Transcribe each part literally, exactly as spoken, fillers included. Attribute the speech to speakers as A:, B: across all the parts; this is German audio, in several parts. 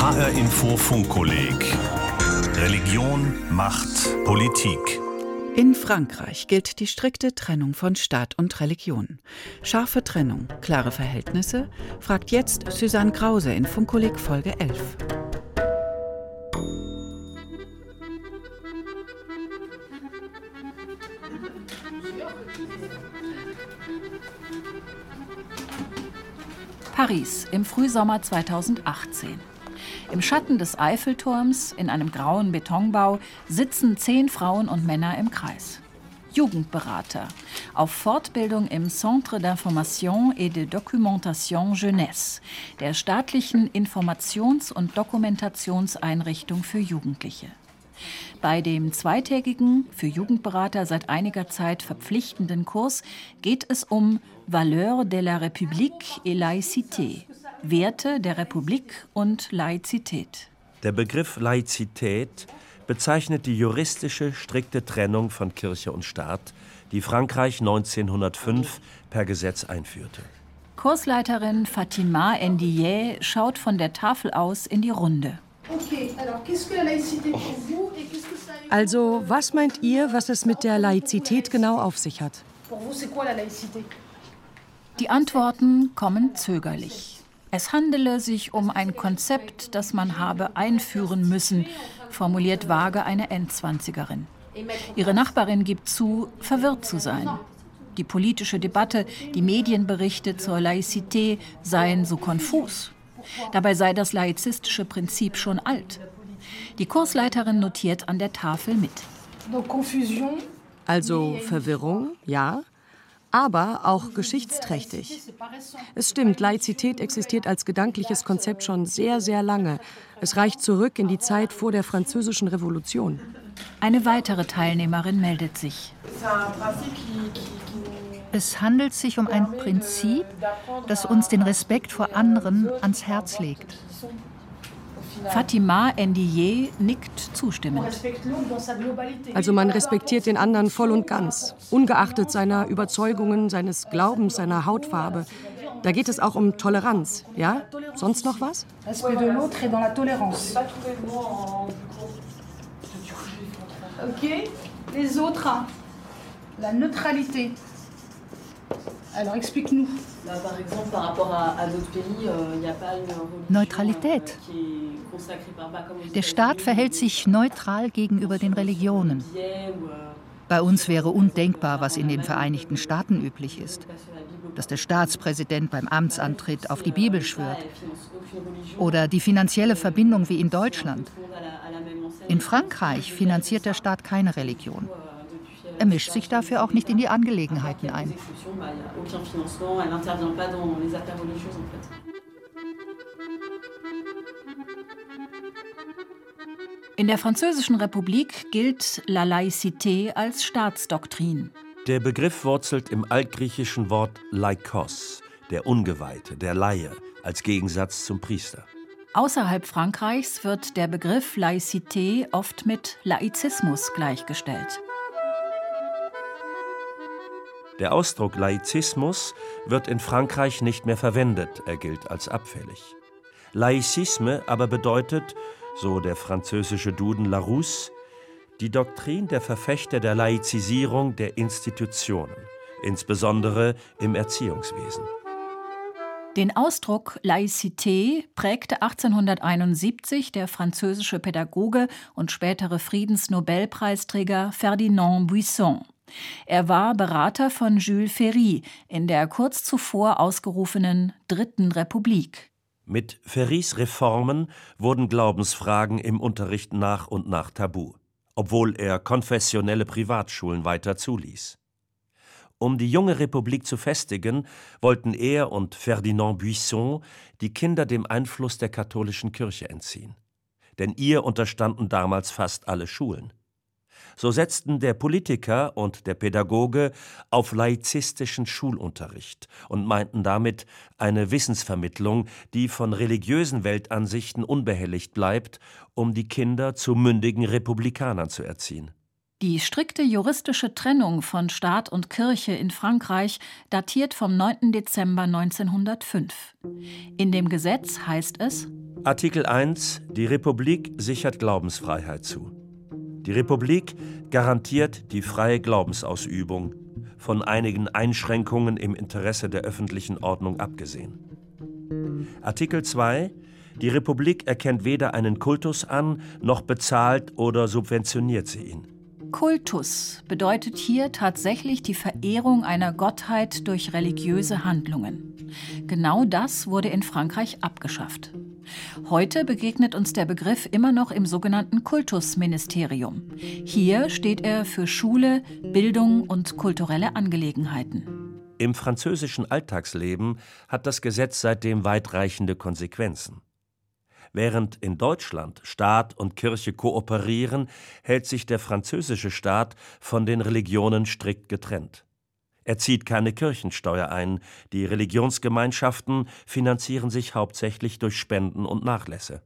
A: H R-Info Funkkolleg. Religion, Macht, Politik.
B: In Frankreich gilt die strikte Trennung von Staat und Religion. Scharfe Trennung, klare Verhältnisse? Fragt jetzt Susanne Krause in Funkkolleg Folge elf.
C: Paris im Frühsommer zweitausendachtzehn. Im Schatten des Eiffelturms, in einem grauen Betonbau, sitzen zehn Frauen und Männer im Kreis. Jugendberater auf Fortbildung im Centre d'Information et de Documentation Jeunesse, der staatlichen Informations- und Dokumentationseinrichtung für Jugendliche. Bei dem zweitägigen, für Jugendberater seit einiger Zeit verpflichtenden Kurs geht es um Valeurs de la République et Laïcité, Werte der Republik und Laizität.
D: Der Begriff Laizität bezeichnet die juristische, strikte Trennung von Kirche und Staat, die Frankreich neunzehnhundertfünf per Gesetz einführte.
C: Kursleiterin Fatima Ndiaye schaut von der Tafel aus in die Runde.
E: Also, was meint ihr, was es mit der Laizität genau auf sich hat?
C: Die Antworten kommen zögerlich. Es handele sich um ein Konzept, das man habe einführen müssen, formuliert vage eine Endzwanzigerin. Ihre Nachbarin gibt zu, verwirrt zu sein. Die politische Debatte, die Medienberichte zur Laizität seien so konfus. Dabei sei das laizistische Prinzip schon alt. Die Kursleiterin notiert an der Tafel mit.
E: Also Verwirrung, ja, aber auch geschichtsträchtig. Es stimmt, Laizität existiert als gedankliches Konzept schon sehr, sehr lange. Es reicht zurück in die Zeit vor der Französischen Revolution.
C: Eine weitere Teilnehmerin meldet sich.
F: Es handelt sich um ein Prinzip, das uns den Respekt vor anderen ans Herz legt.
C: Fatima Ndiaye nickt zustimmend.
E: Also man respektiert den anderen voll und ganz, ungeachtet seiner Überzeugungen, seines Glaubens, seiner Hautfarbe. Da geht es auch um Toleranz, ja? Sonst noch was?
G: Okay, les autres, la neutralité. Alors explique-nous.
F: Neutralität. Der Staat verhält sich neutral gegenüber den Religionen. Bei uns wäre undenkbar, was in den Vereinigten Staaten üblich ist, dass der Staatspräsident beim Amtsantritt auf die Bibel schwört. Oder die finanzielle Verbindung wie in Deutschland. In Frankreich finanziert der Staat keine Religion. Er mischt sich dafür auch nicht in die Angelegenheiten ein.
C: In der Französischen Republik gilt La Laïcité als Staatsdoktrin.
D: Der Begriff wurzelt im altgriechischen Wort Laikos, der Ungeweihte, der Laie, als Gegensatz zum Priester.
C: Außerhalb Frankreichs wird der Begriff Laïcité oft mit Laizismus gleichgestellt.
D: Der Ausdruck Laizismus wird in Frankreich nicht mehr verwendet, er gilt als abfällig. Laïcisme aber bedeutet, so der französische Duden Larousse, die Doktrin der Verfechter der Laizisierung der Institutionen, insbesondere im Erziehungswesen.
C: Den Ausdruck Laïcité prägte achtzehnhunderteinundsiebzig der französische Pädagoge und spätere Friedensnobelpreisträger Ferdinand Buisson. Er war Berater von Jules Ferry in der kurz zuvor ausgerufenen Dritten Republik.
D: Mit Ferrys Reformen wurden Glaubensfragen im Unterricht nach und nach tabu, obwohl er konfessionelle Privatschulen weiter zuließ. Um die junge Republik zu festigen, wollten er und Ferdinand Buisson die Kinder dem Einfluss der katholischen Kirche entziehen. Denn ihr unterstanden damals fast alle Schulen. So setzten der Politiker und der Pädagoge auf laizistischen Schulunterricht und meinten damit eine Wissensvermittlung, die von religiösen Weltansichten unbehelligt bleibt, um die Kinder zu mündigen Republikanern zu erziehen.
C: Die strikte juristische Trennung von Staat und Kirche in Frankreich datiert vom neunten Dezember neunzehnhundertfünf. In dem Gesetz heißt es:
D: Artikel eins. Die Republik sichert Glaubensfreiheit zu. Die Republik garantiert die freie Glaubensausübung, von einigen Einschränkungen im Interesse der öffentlichen Ordnung abgesehen. Artikel zwei. Die Republik erkennt weder einen Kultus an, noch bezahlt oder subventioniert sie ihn.
C: Kultus bedeutet hier tatsächlich die Verehrung einer Gottheit durch religiöse Handlungen. Genau das wurde in Frankreich abgeschafft. Heute begegnet uns der Begriff immer noch im sogenannten Kultusministerium. Hier steht er für Schule, Bildung und kulturelle Angelegenheiten.
D: Im französischen Alltagsleben hat das Gesetz seitdem weitreichende Konsequenzen. Während in Deutschland Staat und Kirche kooperieren, hält sich der französische Staat von den Religionen strikt getrennt. Er zieht keine Kirchensteuer ein, die Religionsgemeinschaften finanzieren sich hauptsächlich durch Spenden und Nachlässe.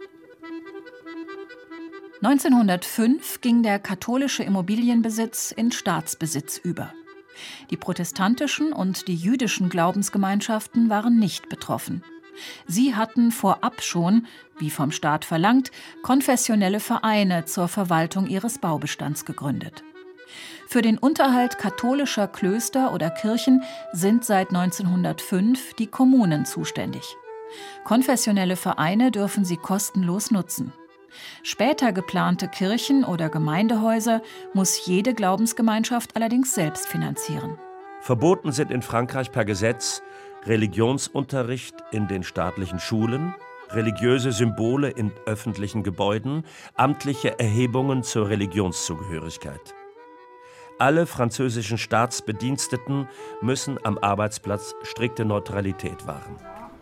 C: neunzehnhundertfünf ging der katholische Immobilienbesitz in Staatsbesitz über. Die protestantischen und die jüdischen Glaubensgemeinschaften waren nicht betroffen. Sie hatten vorab schon, wie vom Staat verlangt, konfessionelle Vereine zur Verwaltung ihres Baubestands gegründet. Für den Unterhalt katholischer Klöster oder Kirchen sind seit neunzehnhundertfünf die Kommunen zuständig. Konfessionelle Vereine dürfen sie kostenlos nutzen. Später geplante Kirchen oder Gemeindehäuser muss jede Glaubensgemeinschaft allerdings selbst finanzieren.
D: Verboten sind in Frankreich per Gesetz Religionsunterricht in den staatlichen Schulen, religiöse Symbole in öffentlichen Gebäuden, amtliche Erhebungen zur Religionszugehörigkeit. Alle französischen Staatsbediensteten müssen am Arbeitsplatz strikte Neutralität wahren.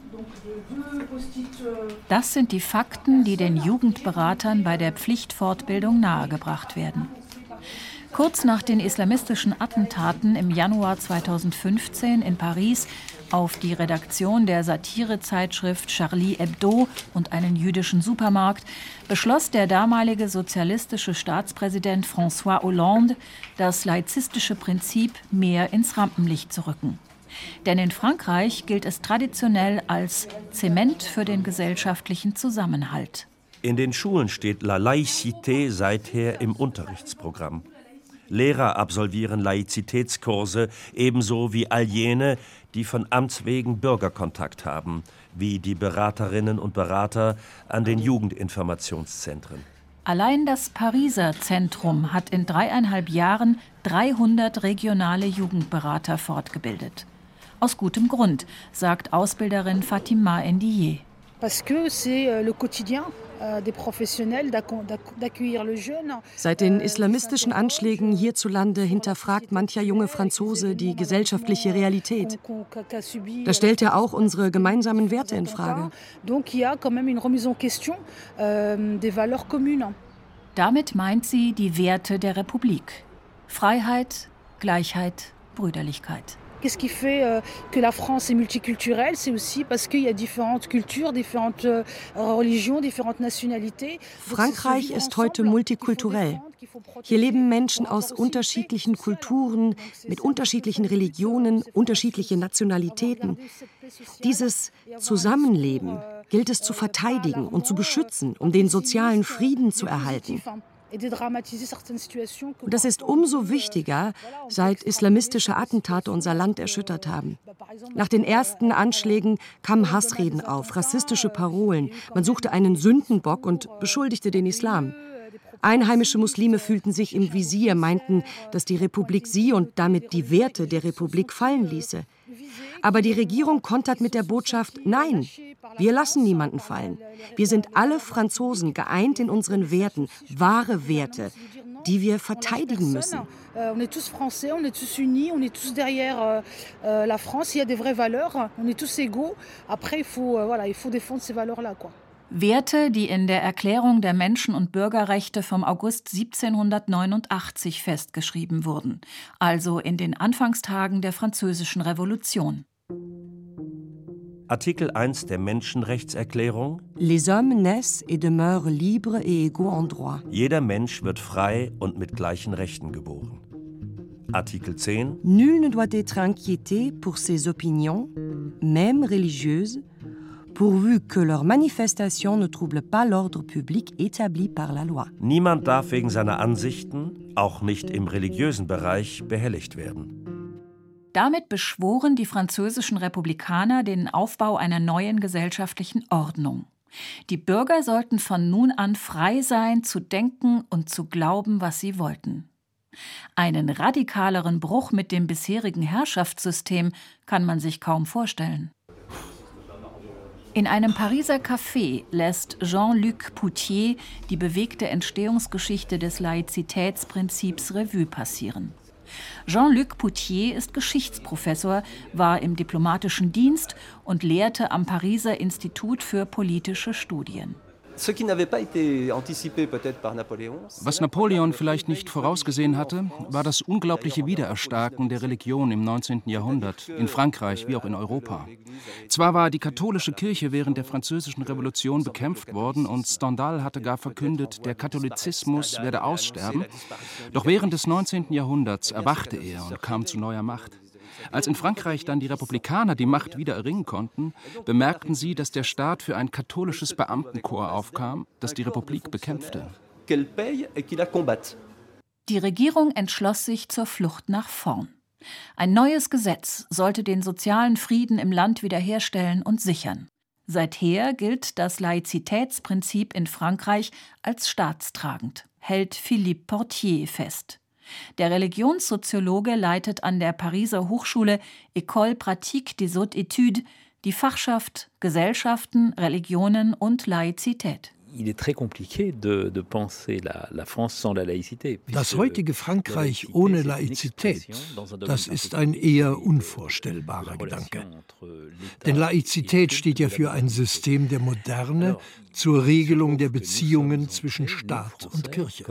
C: Das sind die Fakten, die den Jugendberatern bei der Pflichtfortbildung nahegebracht werden. Kurz nach den islamistischen Attentaten im Januar zweitausendfünfzehn in Paris auf die Redaktion der Satirezeitschrift Charlie Hebdo und einen jüdischen Supermarkt beschloss der damalige sozialistische Staatspräsident François Hollande, das laizistische Prinzip mehr ins Rampenlicht zu rücken. Denn in Frankreich gilt es traditionell als Zement für den gesellschaftlichen Zusammenhalt.
D: In den Schulen steht La Laïcité seither im Unterrichtsprogramm. Lehrer absolvieren Laizitätskurse, ebenso wie all jene, die von Amts wegen Bürgerkontakt haben, wie die Beraterinnen und Berater an den Jugendinformationszentren.
C: Allein das Pariser Zentrum hat in dreieinhalb Jahren dreihundert regionale Jugendberater fortgebildet. Aus gutem Grund, sagt Ausbilderin Fatima Ndiaye.
G: Parce que c'est le quotidien.
E: Seit den islamistischen Anschlägen hierzulande hinterfragt mancher junge Franzose die gesellschaftliche Realität. Da stellt er auch unsere gemeinsamen Werte in Frage.
C: Damit meint sie die Werte der Republik: Freiheit, Gleichheit, Brüderlichkeit.
G: Qu'est-ce qui fait euh, que la France est multiculturelle? C'est aussi parce qu'il y a différentes cultures, différentes euh, religions, différentes nationalités.
E: Frankreich ist heute multikulturell. Hier leben Menschen aus unterschiedlichen Kulturen, mit unterschiedlichen Religionen, unterschiedliche Nationalitäten. Dieses Zusammenleben gilt es zu verteidigen und zu beschützen, um den sozialen Frieden zu erhalten. Und das ist umso wichtiger, seit islamistische Attentate unser Land erschüttert haben. Nach den ersten Anschlägen kamen Hassreden auf, rassistische Parolen. Man suchte einen Sündenbock und beschuldigte den Islam. Einheimische Muslime fühlten sich im Visier, meinten, dass die Republik sie und damit die Werte der Republik fallen ließe. Aber die Regierung kontert mit der Botschaft: Nein, wir lassen niemanden fallen. Wir sind alle Franzosen geeint in unseren Werten, wahre Werte, die wir verteidigen müssen.
G: On est tous français, on est tous unis, on est tous derrière euh, la France. Il y a des vraies valeurs, on est tous égaux. Après, il faut, euh, voilà, il faut défendre ces valeurs-là, quoi.
C: Werte, die in der Erklärung der Menschen- und Bürgerrechte vom August siebzehnhundertneunundachtzig festgeschrieben wurden, also in den Anfangstagen der Französischen Revolution.
D: Artikel eins der Menschenrechtserklärung:
E: Les hommes naissent et demeurent libres et égaux en droit.
D: Jeder Mensch wird frei und mit gleichen Rechten geboren. Artikel zehn:
E: Nul ne doit être inquiété pour ses opinions, même religieuses, pourvu que leurs manifestations ne troublent pas l'ordre public établi par la loi.
D: Niemand darf wegen seiner Ansichten, auch nicht im religiösen Bereich, behelligt werden.
C: Damit beschworen die französischen Republikaner den Aufbau einer neuen gesellschaftlichen Ordnung. Die Bürger sollten von nun an frei sein, zu denken und zu glauben, was sie wollten. Einen radikaleren Bruch mit dem bisherigen Herrschaftssystem kann man sich kaum vorstellen. In einem Pariser Café lässt Jean-Luc Poutier die bewegte Entstehungsgeschichte des Laizitätsprinzips Revue passieren. Jean-Luc Poutier ist Geschichtsprofessor, war im diplomatischen Dienst und lehrte am Pariser Institut für politische Studien.
H: Was Napoleon vielleicht nicht vorausgesehen hatte, war das unglaubliche Wiedererstarken der Religion im neunzehnten Jahrhundert, in Frankreich wie auch in Europa. Zwar war die katholische Kirche während der Französischen Revolution bekämpft worden und Stendhal hatte gar verkündet, der Katholizismus werde aussterben, doch während des neunzehnten Jahrhunderts erwachte er und kam zu neuer Macht. Als in Frankreich dann die Republikaner die Macht wieder erringen konnten, bemerkten sie, dass der Staat für ein katholisches Beamtenkorps aufkam, das die Republik bekämpfte.
C: Die Regierung entschloss sich zur Flucht nach vorn. Ein neues Gesetz sollte den sozialen Frieden im Land wiederherstellen und sichern. Seither gilt das Laizitätsprinzip in Frankreich als staatstragend, hält Philippe Portier fest. Der Religionssoziologe leitet an der Pariser Hochschule École Pratique des Hautes Études die Fachschaft Gesellschaften, Religionen und Laizität.
I: Das heutige Frankreich ohne Laizität, das ist ein eher unvorstellbarer Gedanke. Denn Laizität steht ja für ein System der Moderne zur Regelung der Beziehungen zwischen Staat und Kirche.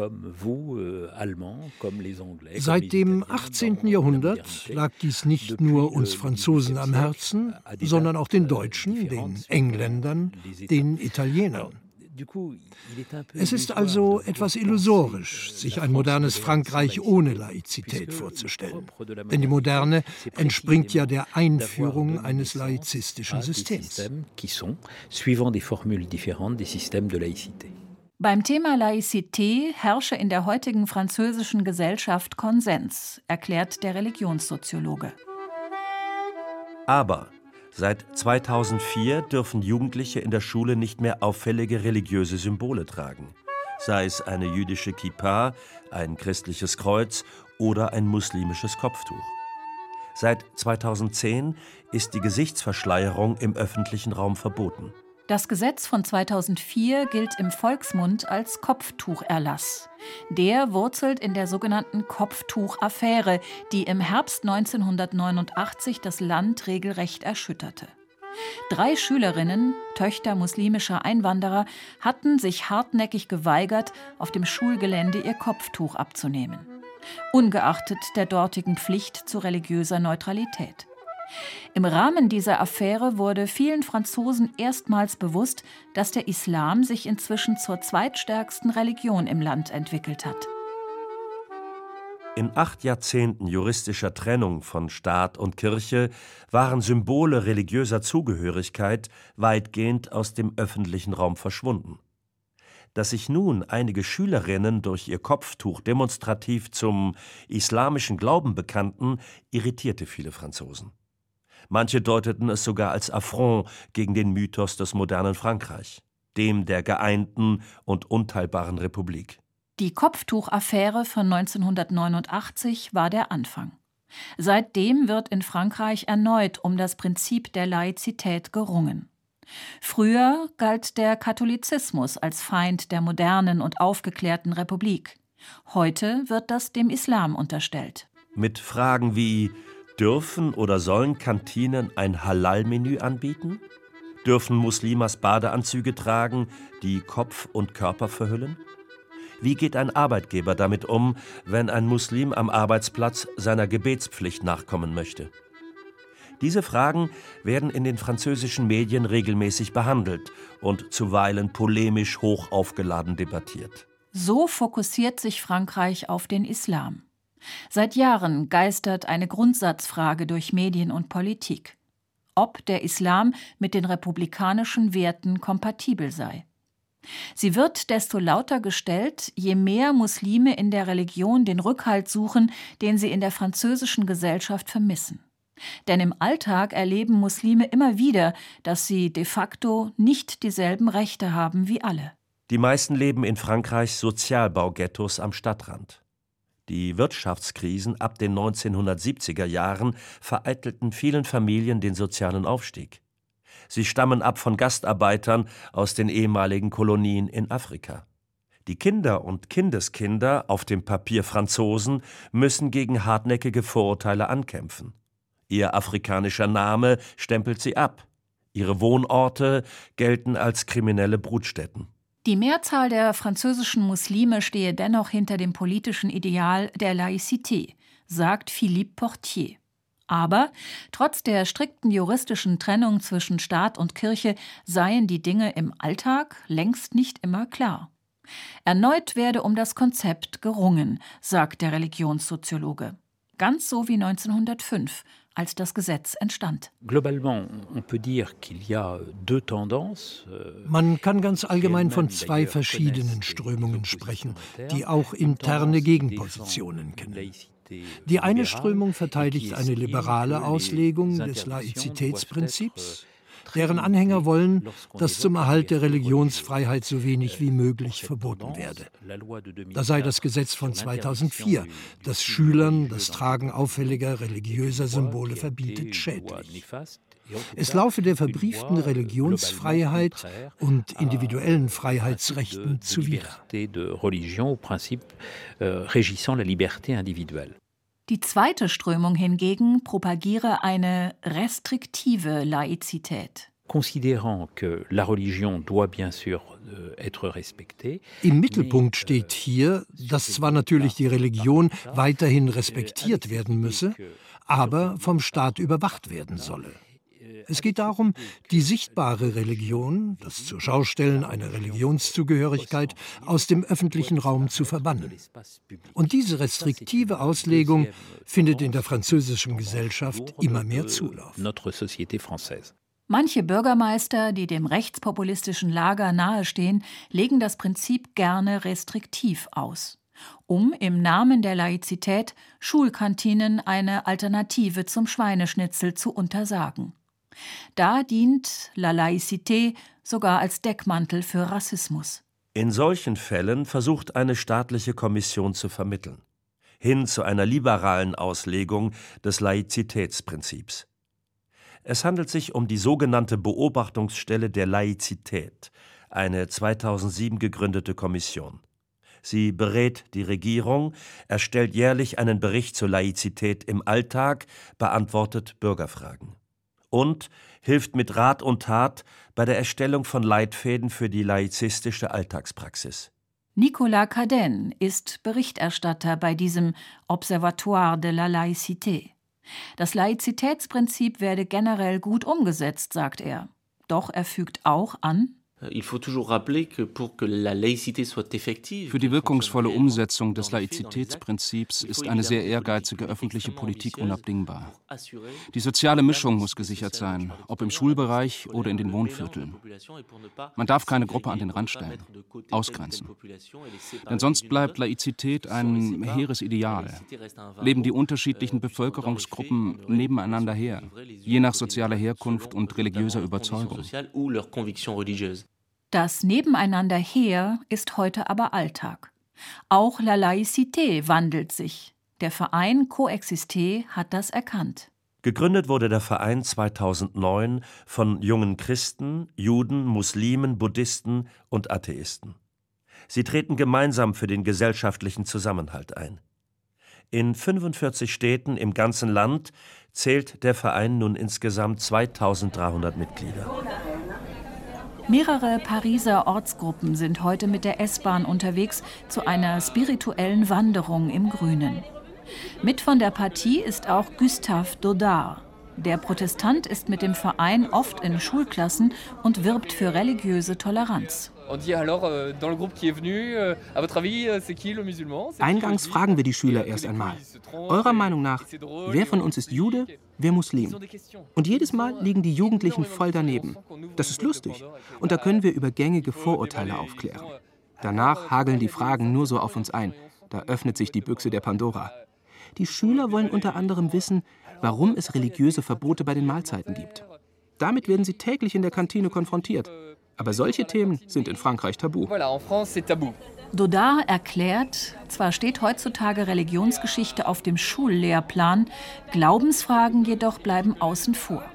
I: Seit dem achtzehnten Jahrhundert lag dies nicht nur uns Franzosen am Herzen, sondern auch den Deutschen, den Engländern, den Italienern. Es ist also etwas illusorisch, sich ein modernes Frankreich ohne Laizität vorzustellen. Denn die Moderne entspringt ja der Einführung eines laizistischen Systems.
C: Beim Thema Laizität herrsche in der heutigen französischen Gesellschaft Konsens, erklärt der Religionssoziologe.
D: Aber seit zweitausendvier dürfen Jugendliche in der Schule nicht mehr auffällige religiöse Symbole tragen. Sei es eine jüdische Kippa, ein christliches Kreuz oder ein muslimisches Kopftuch. Seit zweitausendzehn ist die Gesichtsverschleierung im öffentlichen Raum verboten.
C: Das Gesetz von zweitausendvier gilt im Volksmund als Kopftucherlass. Der wurzelt in der sogenannten Kopftuchaffäre, die im Herbst neunzehnhundertneunundachtzig das Land regelrecht erschütterte. Drei Schülerinnen, Töchter muslimischer Einwanderer, hatten sich hartnäckig geweigert, auf dem Schulgelände ihr Kopftuch abzunehmen. Ungeachtet der dortigen Pflicht zu religiöser Neutralität. Im Rahmen dieser Affäre wurde vielen Franzosen erstmals bewusst, dass der Islam sich inzwischen zur zweitstärksten Religion im Land entwickelt hat.
D: In acht Jahrzehnten juristischer Trennung von Staat und Kirche waren Symbole religiöser Zugehörigkeit weitgehend aus dem öffentlichen Raum verschwunden. Dass sich nun einige Schülerinnen durch ihr Kopftuch demonstrativ zum islamischen Glauben bekannten, irritierte viele Franzosen. Manche deuteten es sogar als Affront gegen den Mythos des modernen Frankreich, dem der geeinten und unteilbaren Republik.
C: Die Kopftuchaffäre von neunzehnhundertneunundachtzig war der Anfang. Seitdem wird in Frankreich erneut um das Prinzip der Laizität gerungen. Früher galt der Katholizismus als Feind der modernen und aufgeklärten Republik. Heute wird das dem Islam unterstellt.
D: Mit Fragen wie: Dürfen oder sollen Kantinen ein Halal-Menü anbieten? Dürfen Muslimas Badeanzüge tragen, die Kopf und Körper verhüllen? Wie geht ein Arbeitgeber damit um, wenn ein Muslim am Arbeitsplatz seiner Gebetspflicht nachkommen möchte? Diese Fragen werden in den französischen Medien regelmäßig behandelt und zuweilen polemisch hoch aufgeladen debattiert.
C: So fokussiert sich Frankreich auf den Islam. Seit Jahren geistert eine Grundsatzfrage durch Medien und Politik. ob der Islam mit den republikanischen Werten kompatibel sei. Sie wird desto lauter gestellt, je mehr Muslime in der Religion den Rückhalt suchen, den sie in der französischen Gesellschaft vermissen. Denn im Alltag erleben Muslime immer wieder, dass sie de facto nicht dieselben Rechte haben wie alle.
D: Die meisten leben in Frankreichs Sozialbaughettos am Stadtrand. Die Wirtschaftskrisen ab den neunzehnhundertsiebziger Jahren vereitelten vielen Familien den sozialen Aufstieg. Sie stammen ab von Gastarbeitern aus den ehemaligen Kolonien in Afrika. Die Kinder und Kindeskinder, auf dem Papier Franzosen, müssen gegen hartnäckige Vorurteile ankämpfen. Ihr afrikanischer Name stempelt sie ab. Ihre Wohnorte gelten als kriminelle Brutstätten.
C: Die Mehrzahl der französischen Muslime stehe dennoch hinter dem politischen Ideal der Laïcité, sagt Philippe Portier. Aber trotz der strikten juristischen Trennung zwischen Staat und Kirche seien die Dinge im Alltag längst nicht immer klar. Erneut werde um das Konzept gerungen, sagt der Religionssoziologe. Ganz so wie neunzehnhundertfünf, als das Gesetz entstand.
I: Man kann ganz allgemein von zwei verschiedenen Strömungen sprechen, die auch interne Gegenpositionen kennen. Die eine Strömung verteidigt eine liberale Auslegung des Laizitätsprinzips, deren Anhänger wollen, dass zum Erhalt der Religionsfreiheit so wenig wie möglich verboten werde. Da sei das Gesetz von zweitausendvier, das Schülern das Tragen auffälliger religiöser Symbole verbietet, schädlich. Es laufe der verbrieften Religionsfreiheit und individuellen Freiheitsrechten zuwider.
C: Die zweite Strömung hingegen propagiere eine restriktive Laizität.
I: Im Mittelpunkt steht hier, dass zwar natürlich die Religion weiterhin respektiert werden müsse, aber vom Staat überwacht werden solle. Es geht darum, die sichtbare Religion, das Zurschaustellen einer Religionszugehörigkeit, aus dem öffentlichen Raum zu verbannen. Und diese restriktive Auslegung findet in der französischen Gesellschaft immer mehr Zulauf.
C: Manche Bürgermeister, die dem rechtspopulistischen Lager nahestehen, legen das Prinzip gerne restriktiv aus, um im Namen der Laizität Schulkantinen eine Alternative zum Schweineschnitzel zu untersagen. Da dient La Laïcité sogar als Deckmantel für Rassismus.
D: In solchen Fällen versucht eine staatliche Kommission zu vermitteln, hin zu einer liberalen Auslegung des Laizitätsprinzips. Es handelt sich um die sogenannte Beobachtungsstelle der Laizität, eine zweitausendsieben gegründete Kommission. Sie berät die Regierung, erstellt jährlich einen Bericht zur Laizität im Alltag, beantwortet Bürgerfragen. Und hilft mit Rat und Tat bei der Erstellung von Leitfäden für die laizistische Alltagspraxis.
C: Nicolas Cadenne ist Berichterstatter bei diesem Observatoire de la Laïcité. Das Laizitätsprinzip werde generell gut umgesetzt, sagt er. Doch er fügt auch an:
H: Für die wirkungsvolle Umsetzung des Laizitätsprinzips ist eine sehr ehrgeizige öffentliche Politik unabdingbar. Die soziale Mischung muss gesichert sein, ob im Schulbereich oder in den Wohnvierteln. Man darf keine Gruppe an den Rand stellen, ausgrenzen. Denn sonst bleibt Laizität ein hehres Ideal. Leben die unterschiedlichen Bevölkerungsgruppen nebeneinander her, je nach sozialer Herkunft und religiöser Überzeugung.
C: Das Nebeneinander her ist heute aber Alltag. Auch La Laïcité wandelt sich. Der Verein Coexisté hat das erkannt.
D: Gegründet wurde der Verein zweitausendneun von jungen Christen, Juden, Muslimen, Buddhisten und Atheisten. Sie treten gemeinsam für den gesellschaftlichen Zusammenhalt ein. In fünfundvierzig Städten im ganzen Land zählt der Verein nun insgesamt zweitausenddreihundert Mitglieder.
C: Mehrere Pariser Ortsgruppen sind heute mit der S-Bahn unterwegs zu einer spirituellen Wanderung im Grünen. Mit von der Partie ist auch Gustave Dodard. Der Protestant ist mit dem Verein oft in Schulklassen und wirbt für religiöse Toleranz.
H: Eingangs fragen wir die Schüler erst einmal: Eurer Meinung nach, wer von uns ist Jude, wer Muslim? Und jedes Mal liegen die Jugendlichen voll daneben. Das ist lustig. Und da können wir über gängige Vorurteile aufklären. Danach hageln die Fragen nur so auf uns ein. Da öffnet sich die Büchse der Pandora. Die Schüler wollen unter anderem wissen, warum es religiöse Verbote bei den Mahlzeiten gibt. Damit werden sie täglich in der Kantine konfrontiert. Aber solche Themen sind in Frankreich tabu.
C: Dodard erklärt, zwar steht heutzutage Religionsgeschichte auf dem Schullehrplan, Glaubensfragen jedoch bleiben außen vor.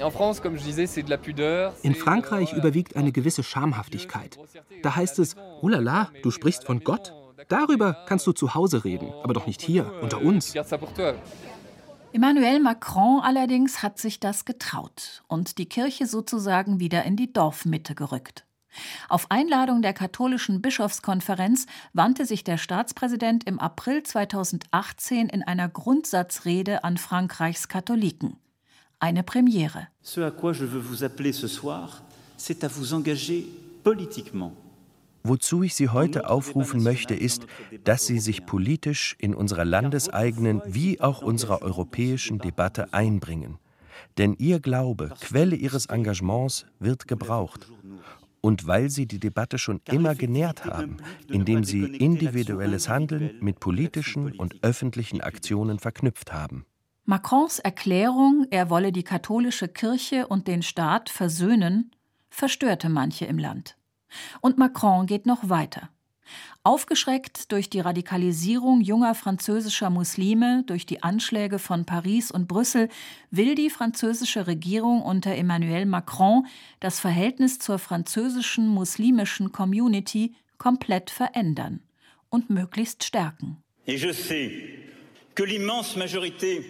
H: In Frankreich überwiegt eine gewisse Schamhaftigkeit. Da heißt es: Oh la la, du sprichst von Gott? Darüber kannst du zu Hause reden, aber doch nicht hier, unter uns.
C: Emmanuel Macron allerdings hat sich das getraut und die Kirche sozusagen wieder in die Dorfmitte gerückt. Auf Einladung der katholischen Bischofskonferenz wandte sich der Staatspräsident im April zweitausendachtzehn in einer Grundsatzrede an Frankreichs Katholiken. Eine Premiere.
J: Ce à quoi je veux vous appeler ce soir, c'est à vous engager politiquement.
K: Wozu ich Sie heute aufrufen möchte, ist, dass Sie sich politisch in unserer landeseigenen wie auch unserer europäischen Debatte einbringen. Denn Ihr Glaube, Quelle Ihres Engagements, wird gebraucht. Und weil Sie die Debatte schon immer genährt haben, indem Sie individuelles Handeln mit politischen und öffentlichen Aktionen verknüpft haben.
C: Macrons Erklärung, er wolle die katholische Kirche und den Staat versöhnen, verstörte manche im Land. Und Macron geht noch weiter. Aufgeschreckt durch die Radikalisierung junger französischer Muslime, durch die Anschläge von Paris und Brüssel, will die französische Regierung unter Emmanuel Macron das Verhältnis zur französischen muslimischen Community komplett verändern und möglichst stärken.
J: Et je sais que l'immense majorité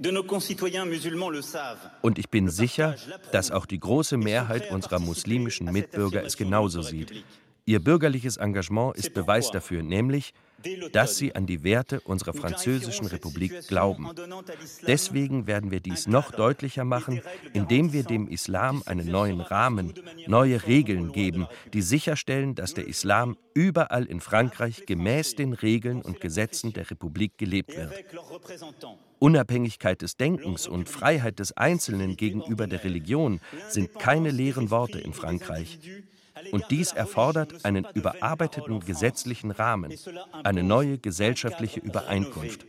K: Und ich bin sicher, dass auch die große Mehrheit unserer muslimischen Mitbürger es genauso sieht. Ihr bürgerliches Engagement ist Beweis dafür, nämlich, dass sie an die Werte unserer französischen Republik glauben. Deswegen werden wir dies noch deutlicher machen, indem wir dem Islam einen neuen Rahmen, neue Regeln geben, die sicherstellen, dass der Islam überall in Frankreich gemäß den Regeln und Gesetzen der Republik gelebt wird. Unabhängigkeit des Denkens und Freiheit des Einzelnen gegenüber der Religion sind keine leeren Worte in Frankreich. Und dies erfordert einen überarbeiteten gesetzlichen Rahmen, eine neue gesellschaftliche Übereinkunft.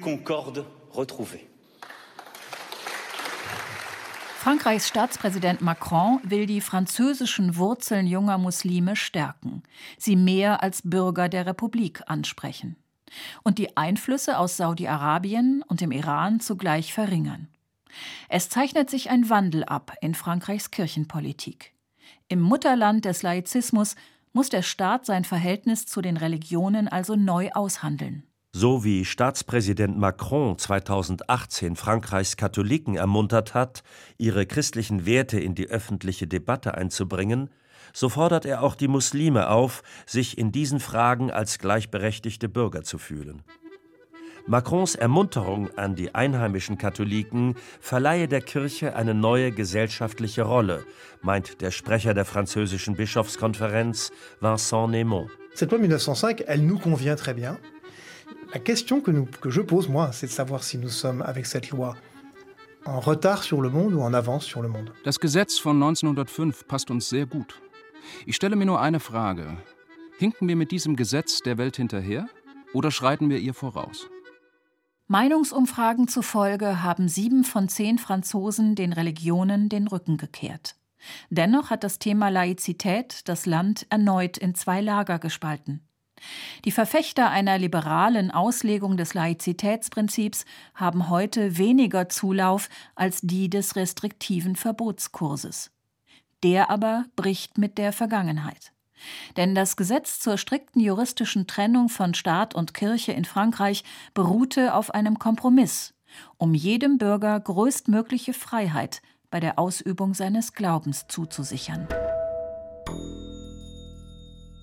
C: Frankreichs Staatspräsident Macron will die französischen Wurzeln junger Muslime stärken, sie mehr als Bürger der Republik ansprechen und die Einflüsse aus Saudi-Arabien und dem Iran zugleich verringern. Es zeichnet sich ein Wandel ab in Frankreichs Kirchenpolitik. Im Mutterland des Laizismus muss der Staat sein Verhältnis zu den Religionen also neu aushandeln.
D: So wie Staatspräsident Macron zweitausendachtzehn Frankreichs Katholiken ermuntert hat, ihre christlichen Werte in die öffentliche Debatte einzubringen, so fordert er auch die Muslime auf, sich in diesen Fragen als gleichberechtigte Bürger zu fühlen. Macrons Ermunterung an die einheimischen Katholiken verleihe der Kirche eine neue gesellschaftliche Rolle, meint der Sprecher der französischen Bischofskonferenz, Vincent Némon.
L: Cette loi mille neuf cent cinq, elle nous convient très bien. La question que, nous, que je pose, moi, c'est de savoir si nous sommes avec cette loi en retard sur le monde ou en avance sur le monde.
H: Das Gesetz von neunzehnhundertfünf passt uns sehr gut. Ich stelle mir nur eine Frage. Hinken wir mit diesem Gesetz der Welt hinterher oder schreiten wir ihr voraus?
C: Meinungsumfragen zufolge haben sieben von zehn Franzosen den Religionen den Rücken gekehrt. Dennoch hat das Thema Laizität das Land erneut in zwei Lager gespalten. Die Verfechter einer liberalen Auslegung des Laizitätsprinzips haben heute weniger Zulauf als die des restriktiven Verbotskurses. Der aber bricht mit der Vergangenheit. Denn das Gesetz zur strikten juristischen Trennung von Staat und Kirche in Frankreich beruhte auf einem Kompromiss, um jedem Bürger größtmögliche Freiheit bei der Ausübung seines Glaubens zuzusichern.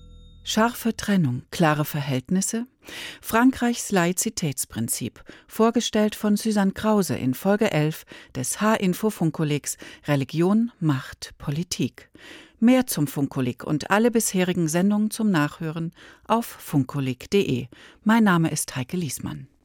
B: Scharfe Trennung, klare Verhältnisse? Frankreichs Laizitätsprinzip, vorgestellt von Susanne Krause in Folge elf des H-Info-Funkkollegs Religion, Macht, Politik. Mehr zum Funkkolleg und alle bisherigen Sendungen zum Nachhören auf funkkolleg punkt de. Mein Name ist Heike Liesmann.